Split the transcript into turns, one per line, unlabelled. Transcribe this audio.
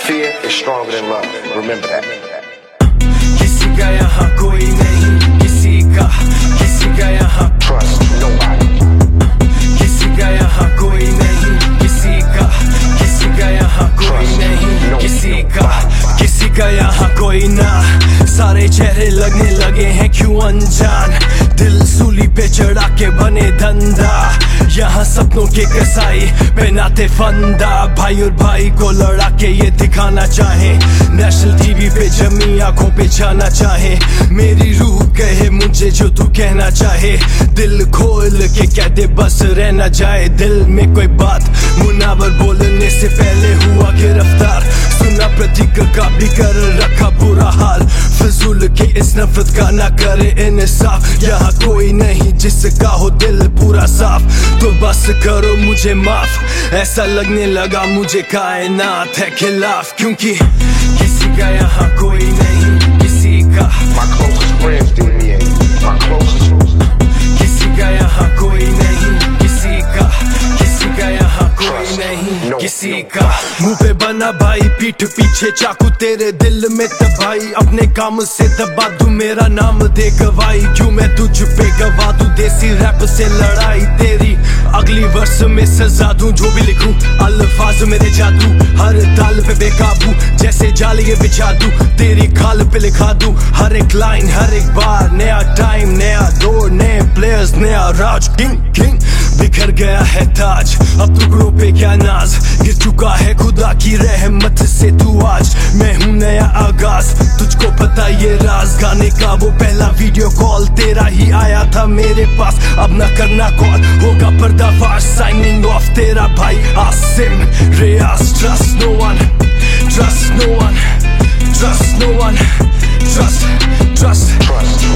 Fear is stronger than love. Remember that.
किसी का यहाँ कोई नहीं, किसी का यहाँ
Trust nobody.
किसी का यहाँ कोई नहीं, किसी का यहाँ कोई नहीं, किसी का यहाँ कोई ना। सारे चेहरे लगने लगे हैं क्यों अनजान, दिल सूली पे चढ़ा के बने धंधा। यहाँ सपनों के कसाई पहनाते फंदा, भाई और भाई को लड़ा के ये दिखाना चाहे, नेशनल टीवी पे जमी आंखों पे जाना चाहे। मेरी रूह कहे मुझे जो तू कहना चाहे, दिल खोल के कह दे बस रहना जाए। दिल में कोई बात मुनावर बोलने से पहले हुआ गिरफ्तार, सुना प्रतीक का भी कर रखा बुरा हाल। फजूल के इस नफरत का ना करे इंसाफ, यहाँ कोई नहीं जिसका हो दिल पूरा साफ। तो बस करो मुझे माफ, ऐसा लगने लगा मुझे कायनात है खिलाफ, क्योंकि किसी का यहाँ कोई नहीं, किसी का
My closest friends did me in. My closest.
किसी का यहाँ कोई नहीं, किसी का यहाँ कोई नहीं, किसी का। मुंह पे बना भाई पीठ पीछे चाकू, तेरे दिल में तबाही, अपने काम से दबा दूं मेरा नाम दे गवाही। क्यों मैं तुझ पे गवा दूं देसी रैप से लड़ाई तेरी, अगली वर्ष में सजा दूं जो भी लिखूं, अल्फाज मेरे जादू हर ताल पे बेकाबू, जैसे जाल ये बिछा दूं तेरी खाल पे लिखा दूं। हर एक लाइन हर एक बार नया टाइम, नया दौर, नए प्लेयर्स, नया राज। किंग किंग बिखर गया है ताज, अब टुकड़ों पे क्या नाज, गिर चुका है खुदा की रहमत से तू आज। मैं हूँ नया आगाज, तुझको पता ये राज, गाने का वो पहला वीडियो कॉल तेरा ही आया था मेरे पास। अब ना करना कॉल, होगा पर्दाफाश, साइनिंग ऑफ तेरा भाई Asim Riyaz. Trust no one, trust no one, trust no one, trust